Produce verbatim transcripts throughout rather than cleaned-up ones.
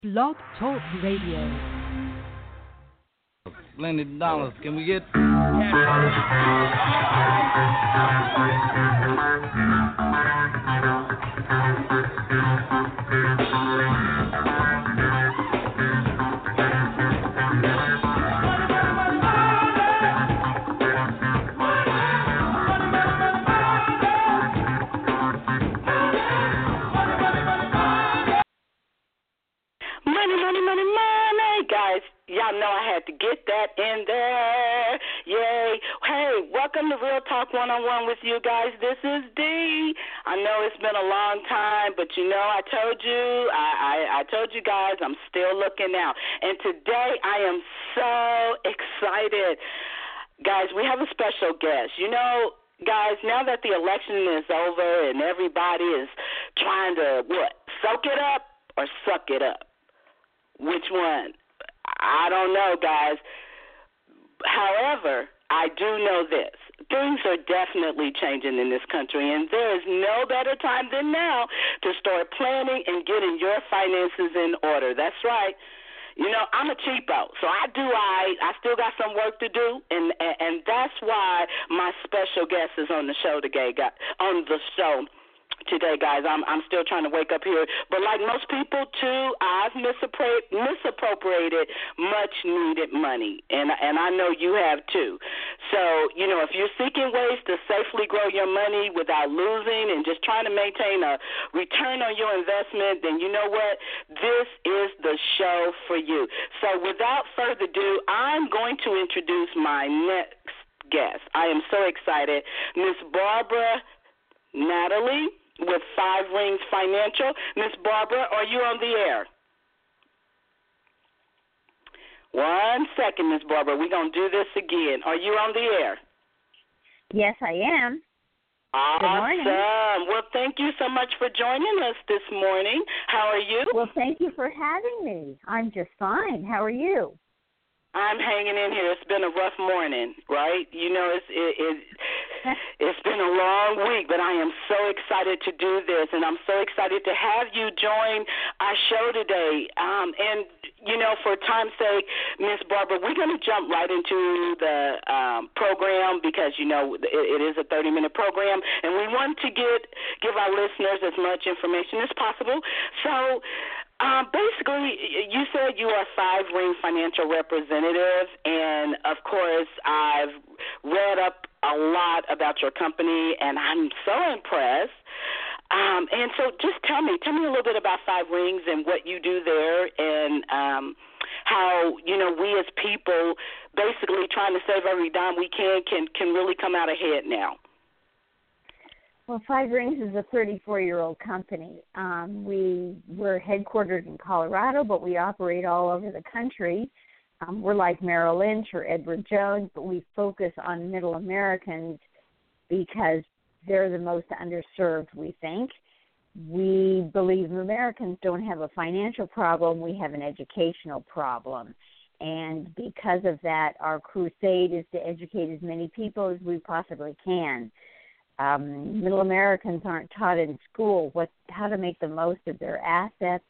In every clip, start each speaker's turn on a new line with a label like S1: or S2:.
S1: Blog Talk Radio.
S2: Blended dollars. Can we get?
S3: Y'all know I had to get that in there. Yay. Hey, welcome to Real Talk one-on-one with you guys. This is Dee. I know it's been a long time, but you know I told you, I, I, I told you guys I'm still looking out. And today I am so excited. Guys, we have a special guest. You know, guys, now that the election is over and everybody is trying to, what, soak it up or suck it up? Which one? I don't know, guys. However, I do know this. Things are definitely changing in this country, and there is no better time than now to start planning and getting your finances in order. That's right. You know, I'm a cheapo, so I do I. I still got some work to do, and and, and that's why my special guest is on the show today, on the show. Today, guys, I'm I'm still trying to wake up here. But like most people, too, I've misappro- misappropriated much-needed money, and and I know you have, too. So, you know, if you're seeking ways to safely grow your money without losing and just trying to maintain a return on your investment, then you know what? This is the show for you. So without further ado, I'm going to introduce my next guest. I am so excited. Miss Barbara Natalie with Five Rings Financial. Miss Barbara, are you on the air? One second, Miss Barbara. We're going to do this again. Are you on the air?
S4: Yes, I am.
S3: Awesome.
S4: Good morning.
S3: Well, thank you so much for joining us this morning. How are you?
S4: Well, thank you for having me. I'm just fine. How are you?
S3: I'm hanging in here. It's been a rough morning, right? You know, it's it, it, it's been a long week, but I am so excited to do this, and I'm so excited to have you join our show today. Um, and, you know, for time's sake, Miss Barbara, we're going to jump right into the um, program because, you know, it, it is a thirty-minute program, and we want to get give our listeners as much information as possible. So, Um, basically, you said you are Five Ring Financial Representative, and, of course, I've read up a lot about your company, and I'm so impressed. Um, and so just tell me, tell me a little bit about Five Rings and what you do there and um, how, you know, we as people basically trying to save every dime we can can, can really come out ahead now.
S4: Well, Five Rings is a thirty-four-year-old company. Um, we, we're headquartered in Colorado, but we operate all over the country. Um, we're like Merrill Lynch or Edward Jones, but we focus on middle Americans because they're the most underserved, we think. We believe Americans don't have a financial problem. We have an educational problem. And because of that, our crusade is to educate as many people as we possibly can. Um, middle Americans aren't taught in school what how to make the most of their assets.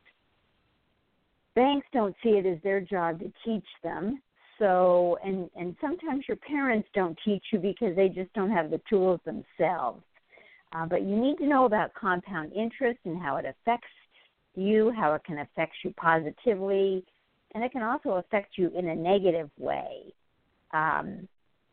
S4: Banks don't see it as their job to teach them. So, and, and sometimes your parents don't teach you because they just don't have the tools themselves. Uh, but you need to know about compound interest and how it affects you, how it can affect you positively, and it can also affect you in a negative way. Um,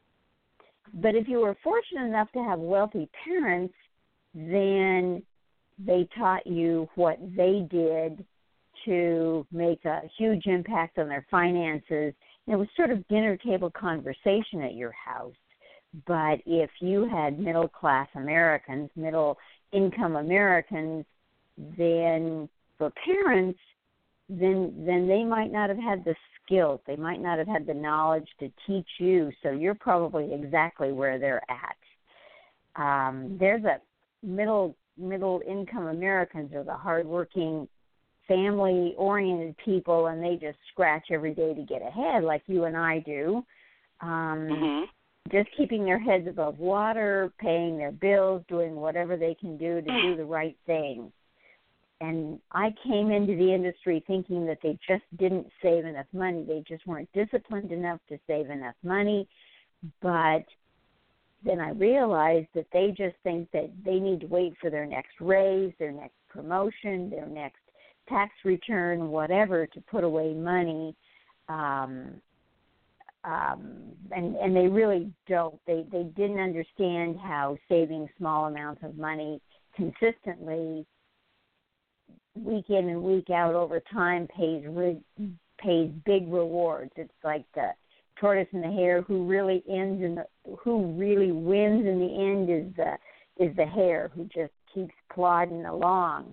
S4: But if you were fortunate enough to have wealthy parents, then they taught you what they did to make a huge impact on their finances. And it was sort of dinner table conversation at your house. But if you had middle-class Americans, middle-income Americans, then for parents, then then they might not have had the skills. They might not have had the knowledge to teach you, so you're probably exactly where they're at. Um, there's a middle middle income Americans are the hardworking, family-oriented people, and they just scratch every day to get ahead like you and I do. Um,
S3: mm-hmm.
S4: Just keeping their heads above water, paying their bills, doing whatever they can do to do the right thing. and I came into the industry thinking that they just didn't save enough money. They just weren't disciplined enough to save enough money. But then I realized that they just think that they need to wait for their next raise, their next promotion, their next tax return, whatever, to put away money. Um, um, and, and they really don't. They, they didn't understand how saving small amounts of money consistently, week in and week out over time, pays re- pays big rewards. It's like the tortoise and the hare. Who really ends in the who really wins in the end is the is the hare, who just keeps plodding along.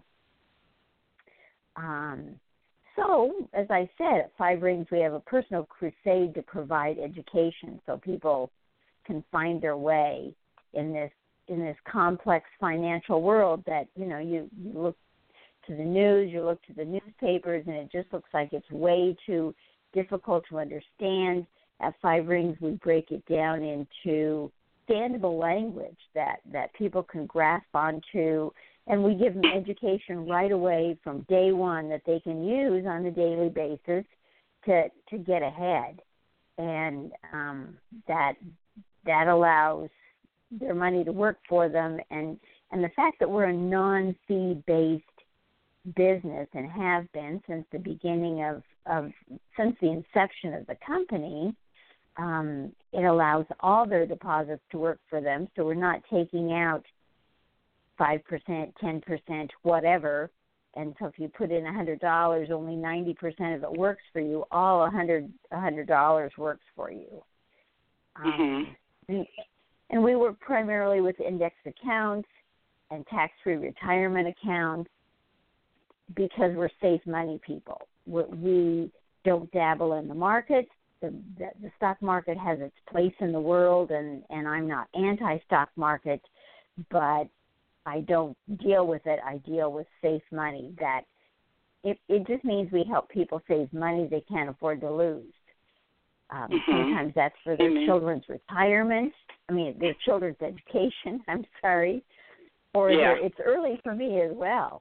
S4: Um, so, as I said, at Five Rings we have a personal crusade to provide education so people can find their way in this in this complex financial world that, you know, you, you look to the news, you look to the newspapers, and it just looks like it's way too difficult to understand. At Five Rings, we break it down into understandable language that, that people can grasp onto, and we give them education right away from day one that they can use on a daily basis to to get ahead, and um, that that allows their money to work for them, and and the fact that we're a non-fee based business and have been since the beginning of, of since the inception of the company, um, it allows all their deposits to work for them. So we're not taking out five percent, ten percent, whatever. And so if you put in one hundred dollars, only ninety percent of it works for you. All one hundred dollars works for you.
S3: Mm-hmm.
S4: Um, and, and we work primarily with indexed accounts and tax-free retirement accounts because we're safe money people. We, we don't dabble in the market. The, the, the stock market has its place in the world, and, and I'm not anti-stock market, but I don't deal with it. I deal with safe money. That it, it just means we help people save money they can't afford to lose. Um,
S3: mm-hmm.
S4: Sometimes that's for their
S3: mm-hmm.
S4: children's retirement. I mean, their children's education. I'm sorry, or
S3: yeah.
S4: their, it's early for me as well.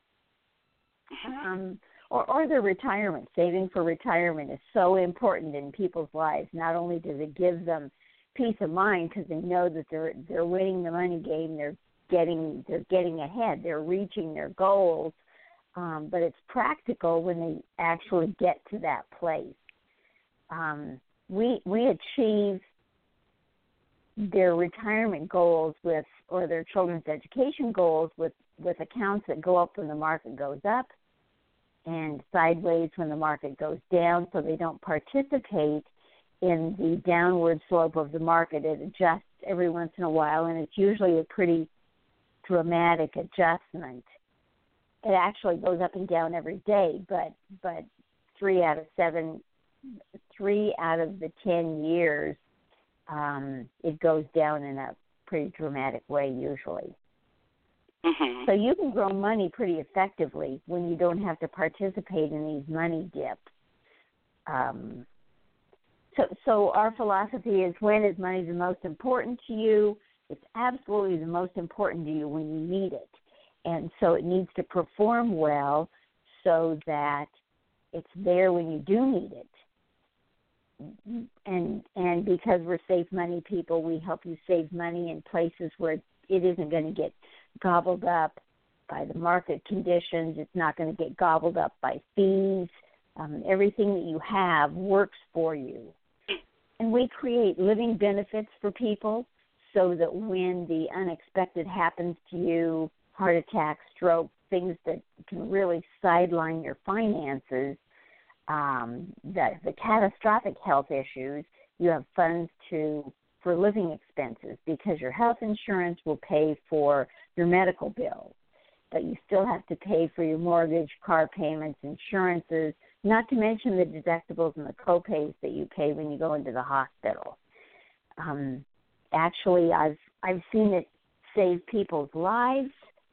S4: Um, or, or their retirement. Saving for retirement is so important in people's lives. Not only does it give them peace of mind because they know that they're they're winning the money game, they're getting they're getting ahead, they're reaching their goals, um, but it's practical when they actually get to that place. Um, we we achieve their retirement goals with, or their children's education goals with, with accounts that go up when the market goes up and sideways when the market goes down, so they don't participate in the downward slope of the market. It adjusts every once in a while, and it's usually a pretty dramatic adjustment. It actually goes up and down every day, but but three out of seven, three out of the ten years, um, it goes down in a pretty dramatic way usually.
S3: Mm-hmm.
S4: So you can grow money pretty effectively when you don't have to participate in these money dips. Um, so, so our philosophy is, when is money the most important to you? It's absolutely the most important to you when you need it. And so it needs to perform well so that it's there when you do need it. And and because we're safe money people, we help you save money in places where it isn't going to get gobbled up by the market conditions. It's not going to get gobbled up by fees. Um, everything that you have works for you. And we create living benefits for people so that when the unexpected happens to you, heart attack, stroke, things that can really sideline your finances, um, the, the catastrophic health issues, you have funds to for living expenses, because your health insurance will pay for your medical bills, but you still have to pay for your mortgage, car payments, insurances, not to mention the deductibles and the co-pays that you pay when you go into the hospital. Um, actually, I've I've seen it save people's lives,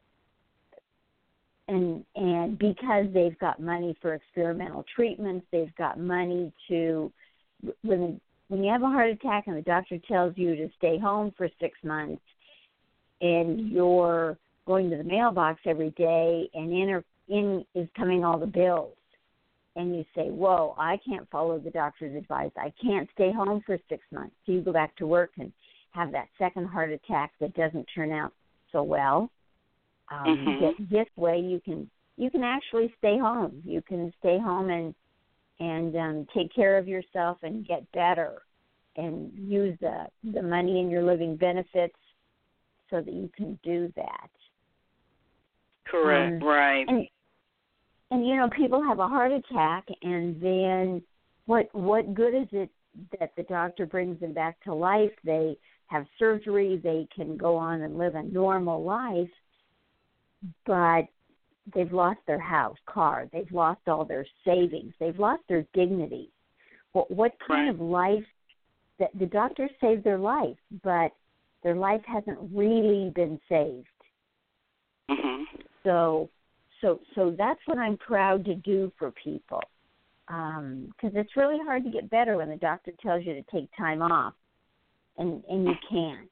S4: and and because they've got money for experimental treatments, they've got money to when. When you have a heart attack and the doctor tells you to stay home for six months and you're going to the mailbox every day and enter in is coming all the bills. And you say, whoa, I can't follow the doctor's advice. I can't stay home for six months. So you go back to work and have that second heart attack that doesn't turn out so well. Um,
S3: mm-hmm.
S4: this, this way you can you can actually stay home. You can stay home and and um, take care of yourself and get better and use the, the money in your living benefits so that you can do that.
S3: Correct,
S4: um,
S3: right.
S4: And, and, you know, people have a heart attack, and then what what good is it that the doctor brings them back to life? They have surgery, they can go on and live a normal life, but they've lost their house, car, they've lost all their savings, they've lost their dignity. What, what kind
S3: right.
S4: of life, that the doctor saved their life, but their life hasn't really been saved.
S3: Mm-hmm.
S4: So, so, so that's what I'm proud to do for people, because um, it's really hard to get better when the doctor tells you to take time off, and and you can't.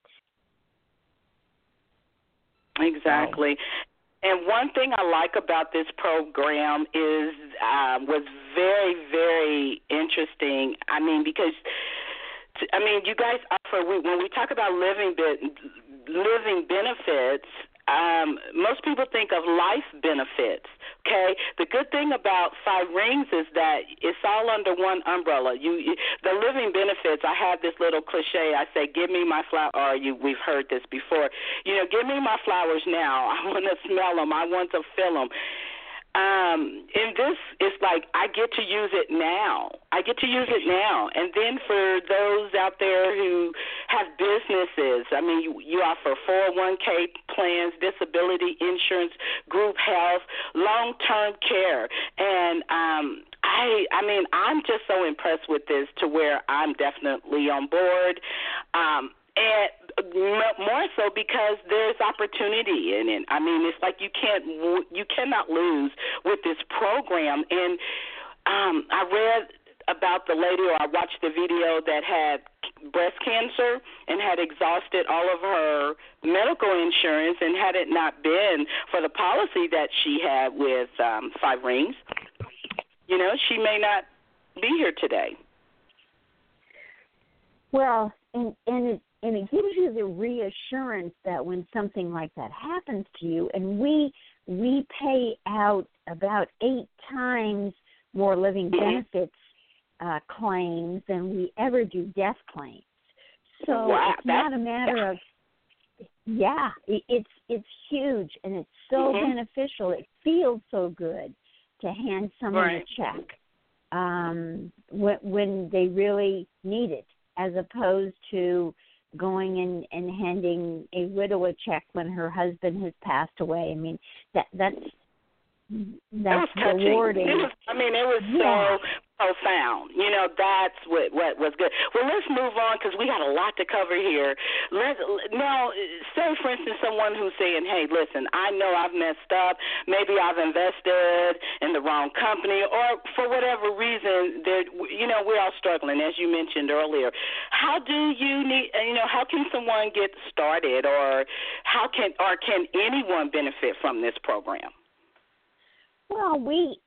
S3: Exactly. And one thing I like about this program is uh, was very, very interesting. I mean, because I mean, you guys offer when we talk about living living benefits. Um, most people think of life benefits, okay? The good thing about Five Rings is that it's all under one umbrella. You, you the living benefits, I have this little cliche. I say, give me my flower, or you, we've heard this before. You know, give me my flowers now. I want to smell them. I want to feel them. Um, and this is like I get to use it now. I get to use it now. And then for those out there who have businesses, I mean, you, you offer four oh one k plans, disability insurance, group health, long-term care. And um, I, I mean, I'm just so impressed with this to where I'm definitely on board. Um, and more so because there's opportunity in it. I mean, it's like you can't, you cannot lose with this program. And um, I read about the lady, or I watched the video that had breast cancer and had exhausted all of her medical insurance, and had it not been for the policy that she had with um, Five Rings, you know, she may not be here today.
S4: Well, and and it and it gives you the reassurance that when something like that happens to you, and we we pay out about eight times more living benefits uh, claims than we ever do death claims. So
S3: wow,
S4: it's not a matter of yeah, it, it's it's huge, and it's so
S3: mm-hmm.
S4: beneficial. It feels so good to hand someone
S3: right.
S4: a check um, when when they really need it, as opposed to going in and handing a widow a check when her husband has passed away. I mean, that that's that's
S3: it was
S4: rewarding.
S3: It was, I mean, it was
S4: yeah.
S3: so profound. You know, that's what what was good. Well, let's move on because we got a lot to cover here. Let's now say, for instance, someone who's saying, "Hey, listen, I know I've messed up. Maybe I've invested in the wrong company, or for whatever reason, that you know we're all struggling, as you mentioned earlier. How do you need? You know, how can someone get started, or how can or can anyone benefit from this program?"
S4: Well, we,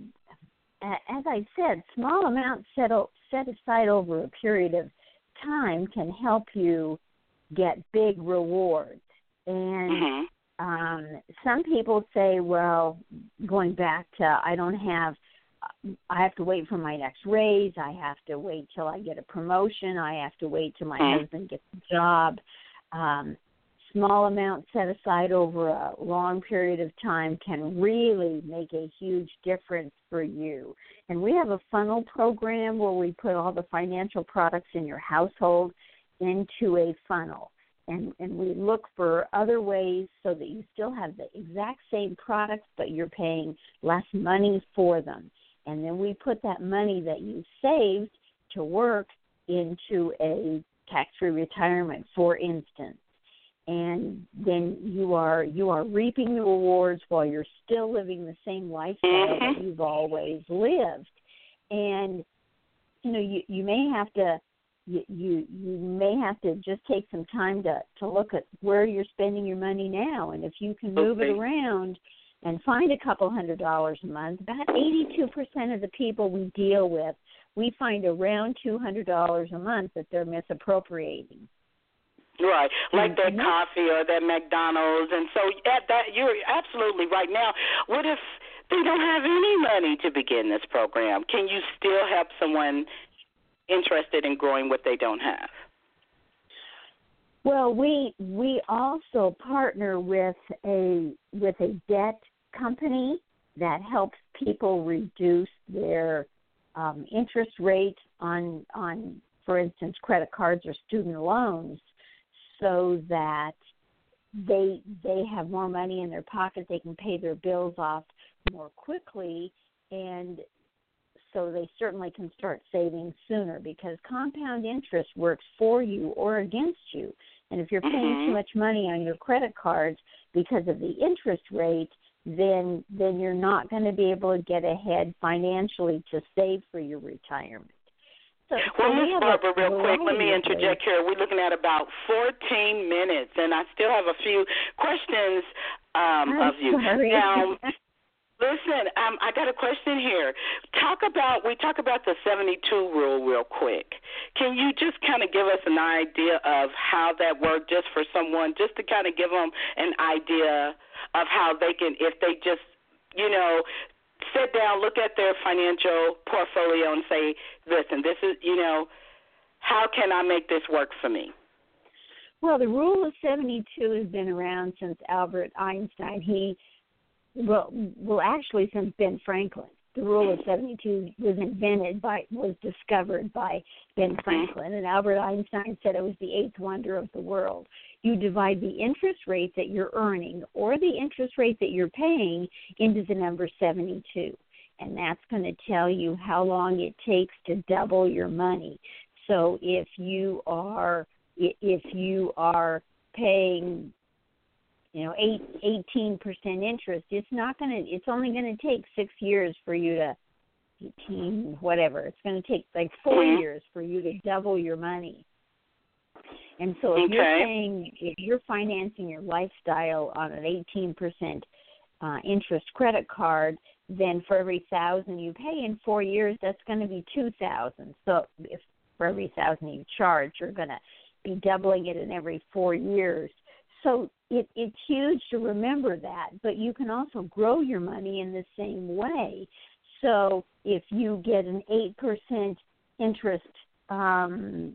S4: as I said, small amounts set, set aside over a period of time can help you get big rewards. And
S3: mm-hmm.
S4: um, some people say, well, going back to I don't have, I have to wait for my next raise. I have to wait till I get a promotion. I have to wait till my
S3: mm-hmm.
S4: husband gets a job. Um, small amounts set aside over a long period of time can really make a huge difference for you. And we have a funnel program where we put all the financial products in your household into a funnel. And, and we look for other ways so that you still have the exact same products, but you're paying less money for them. And then we put that money that you saved to work into a tax-free retirement, for instance. And then you are you are reaping the rewards while you're still living the same lifestyle
S3: mm-hmm.
S4: that you've always lived. And you know you, you may have to you, you you may have to just take some time to, to look at where you're spending your money now, and if you can move
S3: okay.
S4: it around and find a couple hundred dollars a month, about eighty-two percent of the people we deal with, we find around two hundred dollars a month that they're misappropriating.
S3: Right, like
S4: and,
S3: that
S4: and
S3: coffee or that McDonald's. And so at that, you're absolutely right. Now, what if they don't have any money to begin this program? Can you still help someone interested in growing what they don't have?
S4: Well, we we also partner with a with a debt company that helps people reduce their um, interest rate on on, for instance, credit cards or student loans, so that they they have more money in their pocket. They can pay their bills off more quickly, and so they certainly can start saving sooner, because compound interest works for you or against you. And if you're paying
S3: mm-hmm.
S4: too much money on your credit cards because of the interest rate, then then you're not going to be able to get ahead financially to save for your retirement. So,
S3: well,
S4: so
S3: Miz
S4: we
S3: Barbara, real quick, let me
S4: of
S3: interject
S4: ways.
S3: here. We're looking at about fourteen minutes, and I still have a few questions um,
S4: I'm
S3: of you.
S4: sorry.
S3: Now, listen, um, I got a question here. Talk about we talk about the seventy-two rule real quick. Can you just kind of give us an idea of how that worked, just for someone, just to kind of give them an idea of how they can, if they just, you know, sit down, look at their financial portfolio and say, listen, this is, you know, how can I make this work for me?
S4: Well, the rule of seventy-two has been around since Albert Einstein. He Well, well, actually, since Ben Franklin. The rule of seventy-two was invented by, was discovered by Ben Franklin, and Albert Einstein said it was the eighth wonder of the world. You divide the interest rate that you're earning or the interest rate that you're paying into the number seventy-two, and that's going to tell you how long it takes to double your money. So if you are if you are paying you know, eight, eighteen percent interest, it's not going to, it's only going to take six years for you to, eighteen, whatever, it's going to take like four
S3: mm-hmm.
S4: years for you to double your money. And so if
S3: okay.
S4: you're paying, if you're financing your lifestyle on an eighteen percent uh, interest credit card, then for every thousand you pay in four years, that's going to be two thousand. So if for every thousand you charge, you're going to be doubling it in every four years. So it, it's huge to remember that, but you can also grow your money in the same way. So if you get an eight percent interest um,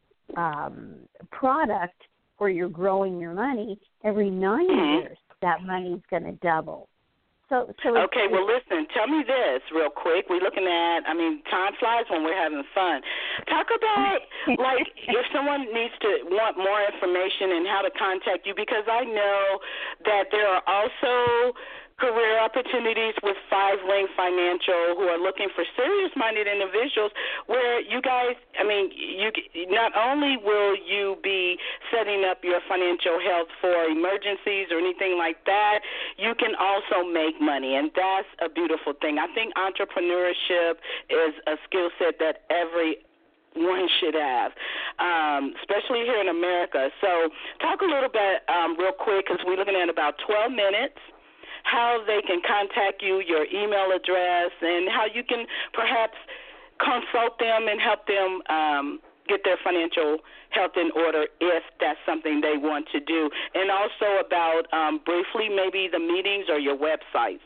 S4: um, product where you're growing your money, every nine
S3: mm-hmm.
S4: years that money's going to double. So, so
S3: okay, well, listen, tell me this real quick. We're looking at, I mean, time flies when we're having fun. Talk about, like, if someone needs to want more information and how to contact you, because I know that there are also career opportunities with Five Ring Financial who are looking for serious-minded individuals where you guys, I mean, you not only will you be setting up your financial health for emergencies or anything like that, you can also make money, and that's a beautiful thing. I think entrepreneurship is a skill set that every one should have, um, especially here in America. So talk a little bit um, real quick, because we're looking at about twelve minutes, how they can contact you, your email address, and how you can perhaps consult them and help them um, get their financial health in order if that's something they want to do. And also about, um, briefly, maybe the meetings or your website.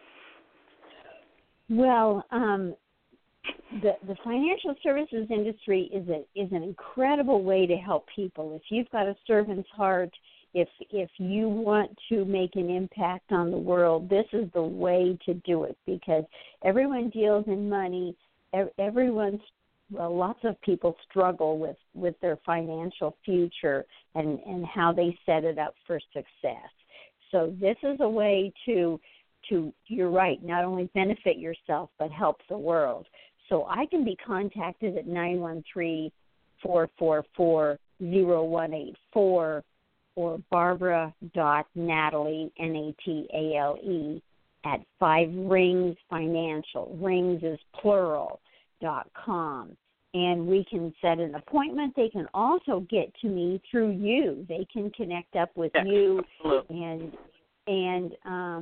S4: Well, um, the the financial services industry is a is an incredible way to help people. If you've got a servant's heart, If if you want to make an impact on the world, this is the way to do it, because everyone deals in money. Everyone's, well, lots of people struggle with, with their financial future and, and how they set it up for success. So this is a way to, to, you're right, not only benefit yourself, but help the world. So I can be contacted at nine one three, four four four, zero one eight four or barbara.natalie, N A T A L E, at Five Rings Financial. Rings is plural, dot com. And we can set an appointment. They can also get to me through you. They can connect up with
S3: yeah,
S4: you,
S3: absolutely.
S4: and and um,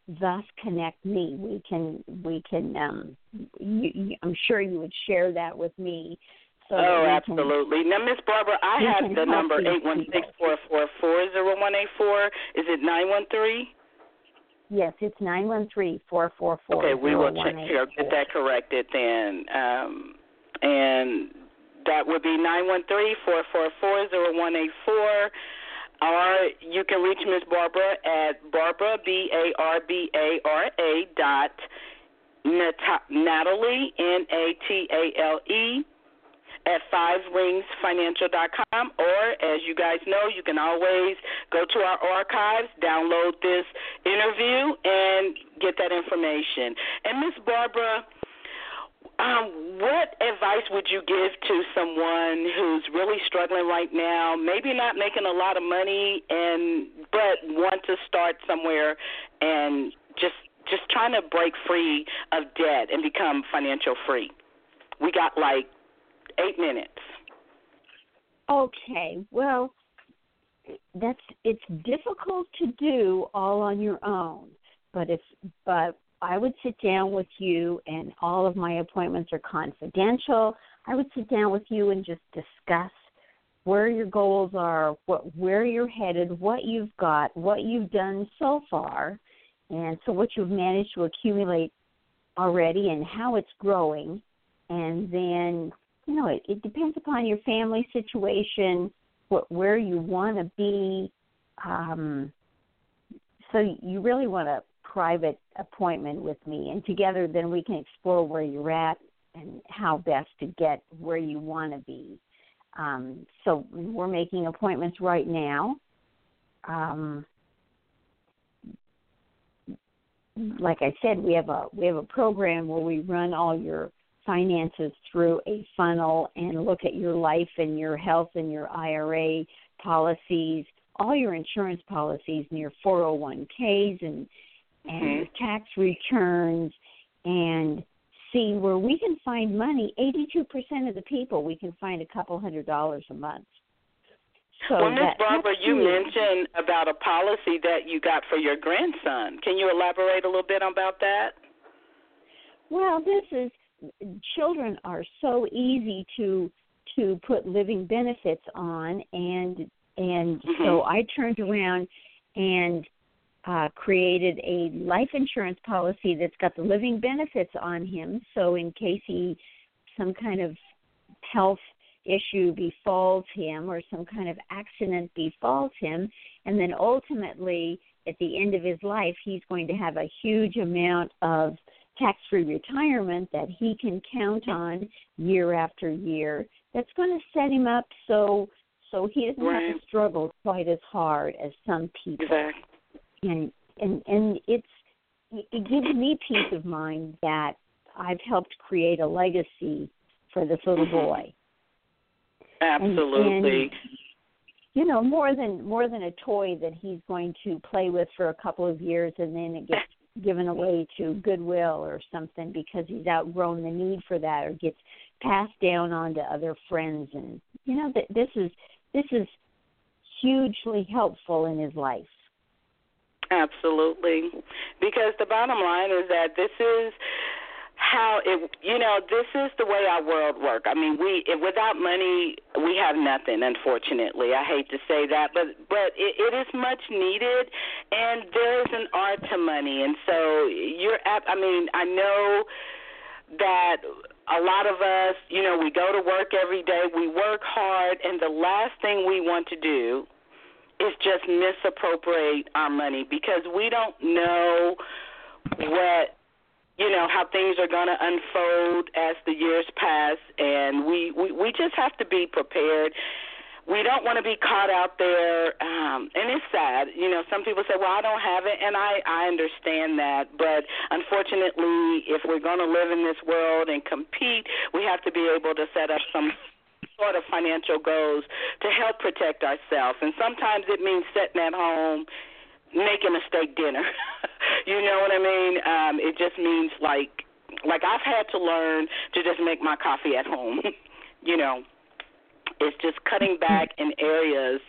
S4: thus connect me. We can, we can. Um, you, you, I'm sure you would share that with me. So
S3: oh, absolutely. Can, now, Miss Barbara, I have the number eight one six, four four four, zero one eight four. Is it nine one three?
S4: Yes, it's nine one three, four four four.
S3: Okay, we will check here, get that corrected then. Um, and that would be nine one three, four four four, zero one eight four. Or you can reach Miss Barbara at Barbara, B A R B A R A dot Natalie, N A T A L E, at five rings financial dot com, or as you guys know, you can always go to our archives, download this interview, and get that information. And Miss Barbara, um, what advice would you give to someone who's really struggling right now, maybe not making a lot of money, and but want to start somewhere and just just trying to break free of debt and become financial free? We got like Eight minutes.
S4: Okay. Well, that's it's difficult to do all on your own. But if but I would sit down with you, and all of my appointments are confidential. I would sit down with you and just discuss where your goals are, what where you're headed, what you've got, what you've done so far, and so what you've managed to accumulate already, and how it's growing, and then. You know, it, it depends upon your family situation, what, where you want to be. Um, so you really want a private appointment with me, and together then we can explore where you're at and how best to get where you want to be. Um, so we're making appointments right now. Um, like I said, we have a we have a program where we run all your finances through a funnel and look at your life and your health and your I R A policies, all your insurance policies and your four oh one k's and and mm-hmm. your tax returns, and see where we can find money. eighty-two percent of the people, we can find a couple hundred dollars a month. So
S3: well, Miz Barbara, you mentioned about a policy that you got for your grandson. Can you elaborate a little bit about that?
S4: Well, this is children are so easy to to put living benefits on, and and mm-hmm. so I turned around and uh, created a life insurance policy that's got the living benefits on him. So in case he some kind of health issue befalls him or some kind of accident befalls him, and then ultimately at the end of his life, he's going to have a huge amount of tax-free retirement that he can count on year after year. That's going to set him up so so he doesn't right. have to struggle quite as hard as some people.
S3: Exactly.
S4: And and and it's it gives me peace of mind that I've helped create a legacy for this little boy.
S3: Absolutely.
S4: And, and, you know, more than more than a toy that he's going to play with for a couple of years and then it gets given away to Goodwill or something because he's outgrown the need for that, or gets passed down on to other friends. And you know, that this is this is hugely helpful in his life.
S3: Absolutely, because the bottom line is that this is how it, you know, this is the way our world works. I mean, we if without money, we have nothing, unfortunately. I hate to say that, but but it, it is much needed, and there is an art to money. And so you're at, I mean, I know that a lot of us, you know, we go to work every day, we work hard, and the last thing we want to do is just misappropriate our money, because we don't know what, you know, how things are going to unfold as the years pass, and we, we, we just have to be prepared. We don't want to be caught out there, um, and it's sad. You know, some people say, well, I don't have it, and I, I understand that. But unfortunately, if we're going to live in this world and compete, we have to be able to set up some sort of financial goals to help protect ourselves. And sometimes it means sitting at home making a steak dinner. You know what I mean? Um, it just means like, like I've had to learn to just make my coffee at home. You know, it's just cutting back in areas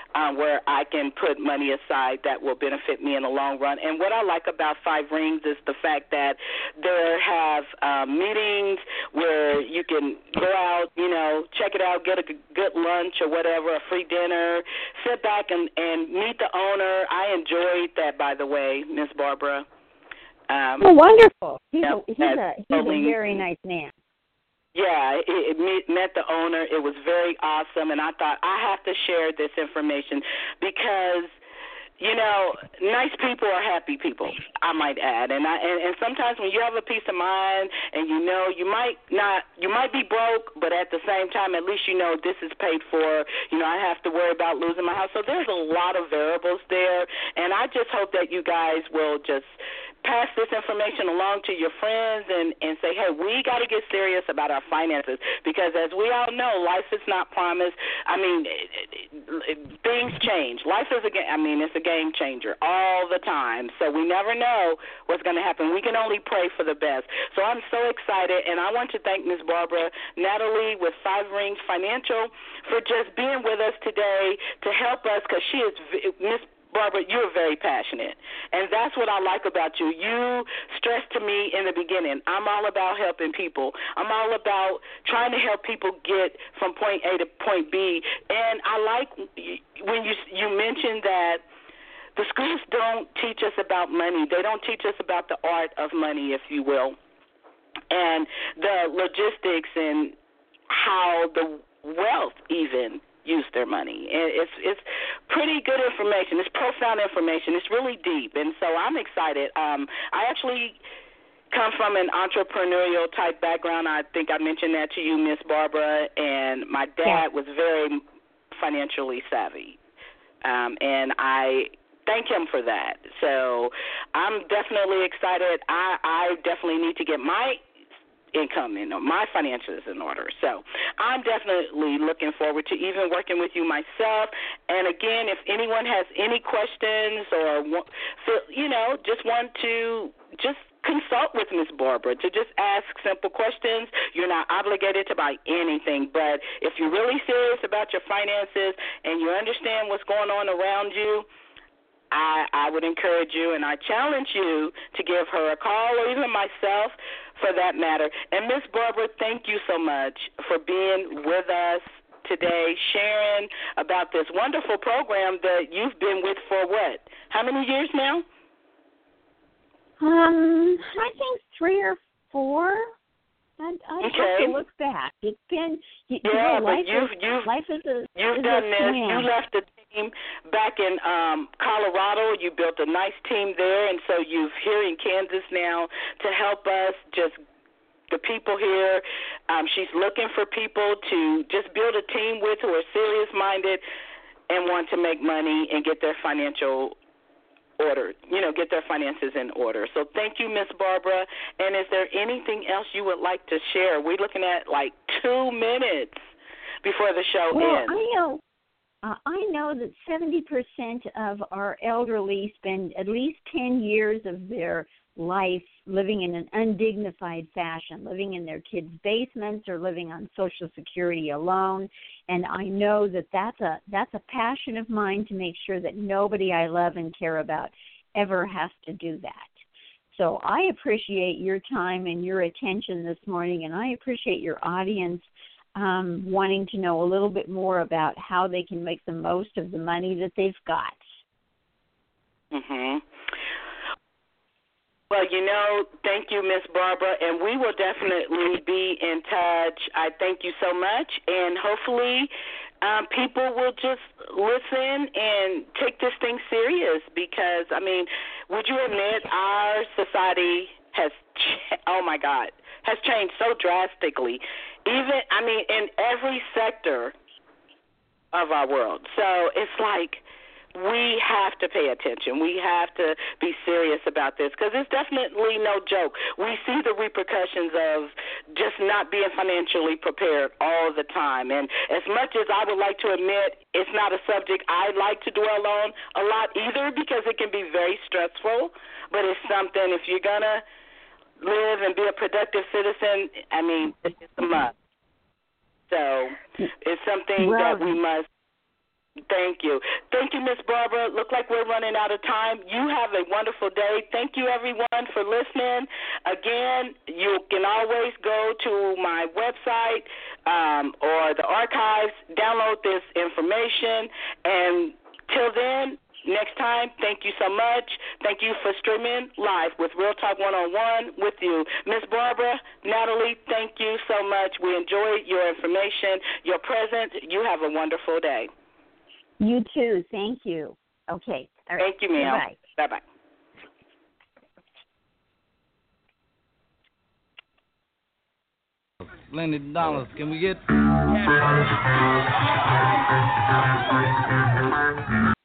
S3: um, where I can put money aside that will benefit me in the long run. And what I like about Five Rings is the fact that they have um, meetings where you can go out, you know, check it out, get a good lunch or whatever, a free dinner, sit back and, and meet the owner. I enjoyed that, by the way, Miss Barbara. Um,
S4: oh, wonderful. He's,
S3: yeah,
S4: a, he's, a, he's a very nice man.
S3: Yeah, it, it met the owner. It was very awesome, and I thought I have to share this information because, you know, nice people are happy people, I might add. And I and, and sometimes when you have a peace of mind and you know you might not, you might be broke, but at the same time, at least you know this is paid for. You know, I have to worry about losing my house. So there's a lot of variables there, and I just hope that you guys will just pass this information along to your friends and, and say, hey, we got to get serious about our finances because as we all know, life is not promised. I mean, it, it, it, things change. Life is a game. I mean, it's a game changer all the time. So we never know what's going to happen. We can only pray for the best. So I'm so excited, and I want to thank Miz Barbara Natalie with Five Rings Financial for just being with us today to help us because she is Miz Barbara, you're very passionate, and that's what I like about you. You stressed to me in the beginning, I'm all about helping people. I'm all about trying to help people get from point A to point B, and I like when you you mentioned that the schools don't teach us about money. They don't teach us about the art of money, if you will, and the logistics and how the wealth even use their money. And it's it's pretty good information. It's profound information. It's really deep, and so I'm excited. Um, I actually come from an entrepreneurial type background. I think I mentioned that to you, Miss Barbara, and my dad yeah. was very financially savvy, um, and I thank him for that. So I'm definitely excited. I, I definitely need to get my income in, or my finances in order. So I'm definitely looking forward to even working with you myself. And again, if anyone has any questions or, you know, just want to just consult with Miz Barbara, to just ask simple questions. You're not obligated to buy anything, but if you're really serious about your finances and you understand what's going on around you, I, I would encourage you and I challenge you to give her a call, or even myself for that matter. And Miz Barbara, thank you so much for being with us today, sharing about this wonderful program that you've been with for what? How many years now?
S4: Um, I think three or four. I, I
S3: okay.
S4: have to look back. It's been you,
S3: yeah,
S4: you know, life
S3: but you've
S4: is,
S3: you've
S4: life is a,
S3: you've
S4: is
S3: done
S4: a
S3: this.
S4: swim.
S3: You left the team back in um, Colorado. You built a nice team there, and so you're here in Kansas now to help us just. The people here, um, she's looking for people to just build a team with who are serious-minded and want to make money and get their financial order, you know, get their finances in order. So thank you, Miss Barbara. And is there anything else you would like to share? We're looking at like two minutes before the show
S4: well,
S3: ends.
S4: I know, uh, I know that seventy percent of our elderly spend at least ten years of their life living in an undignified fashion, living in their kids' basements or living on Social Security alone. And I know that that's a that's a passion of mine to make sure that nobody I love and care about ever has to do that. So I appreciate your time and your attention this morning, and I appreciate your audience um, wanting to know a little bit more about how they can make the most of the money that they've got.
S3: Mm-hmm. Well, you know, thank you, Miss Barbara, and we will definitely be in touch. I thank you so much, and hopefully um, people will just listen and take this thing serious because, I mean, would you admit our society has, ch- oh, my God, has changed so drastically, even, I mean, in every sector of our world. So it's like, we have to pay attention. We have to be serious about this because it's definitely no joke. We see the repercussions of just not being financially prepared all the time. And as much as I would like to admit it's not a subject I like to dwell on a lot either because it can be very stressful, but it's something if you're going to live and be a productive citizen, I mean, it's a must. So it's something
S4: well,
S3: that we must Thank you. Thank you, Miss Barbara. Look like we're running out of time. You have a wonderful day. Thank you, everyone, for listening. Again, you can always go to my website um, or the archives, download this information, and till then, next time, thank you so much. Thank you for streaming live with Real Talk one oh one with you. Miss Barbara, Natalie, thank you so much. We enjoyed your information, your presence. You have a wonderful day.
S4: You too. Thank you. Okay. All right.
S3: Thank you, ma'am.
S4: Bye.
S3: Bye-bye.
S2: Lenny Dollars, can we get...